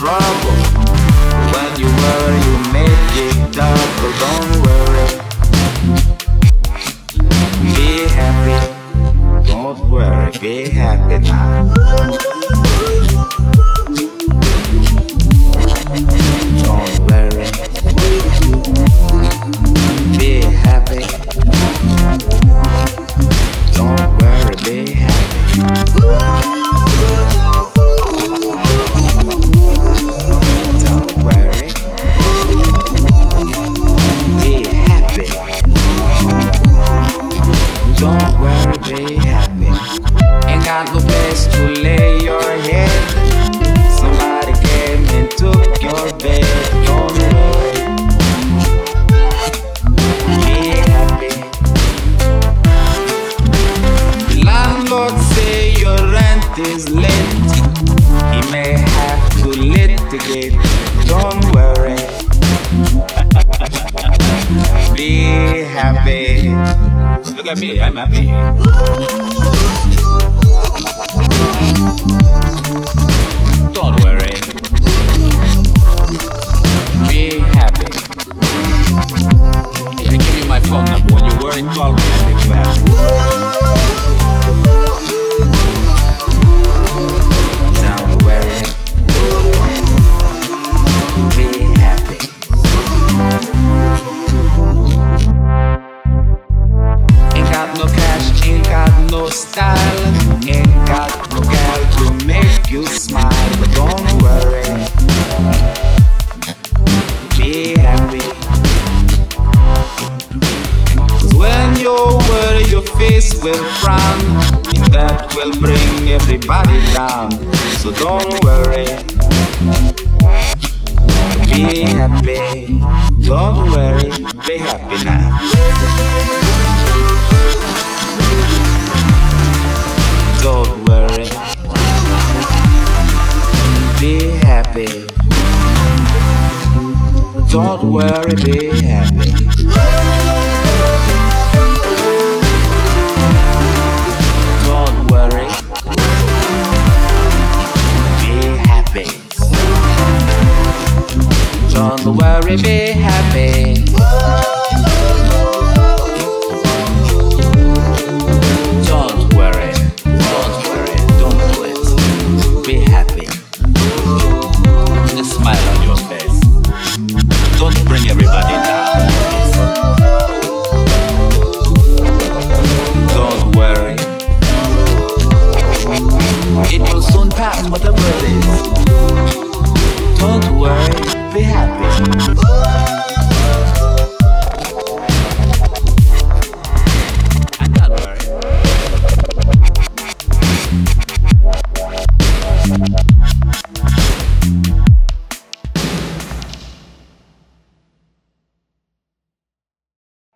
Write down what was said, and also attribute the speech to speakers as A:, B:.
A: trouble. When you worry, you make it double. Don't worry, be happy. Don't worry, be happy now. Don't worry, be happy. Don't worry, be happy. Don't worry, be happy. Don't worry, be happy. Ain't got no place to lay your head. Somebody came and took your bed. Don't worry, be happy. Landlord say your rent is late. He may have to litigate. Don't worry, be happy. Look at me, I'm happy. Don't worry, be happy. I give you my phone number. When you worry, call me. I'll be back. Don't worry, be happy. Ain't got no cash, ain't got no style, ain't got no girl to make you smile. But don't worry, be happy. 'Cause when you worry, your face will frown. That will bring everybody down. So don't worry, be happy. Don't worry, be happy now. Don't worry, be happy. Don't worry, be happy. Don't worry, be happy. Don't worry, be happy. Don't worry, don't do it. Be happy. A smile on your face. Don't bring everybody down. Don't worry, it will soon pass, whatever it is. Don't worry, be happy.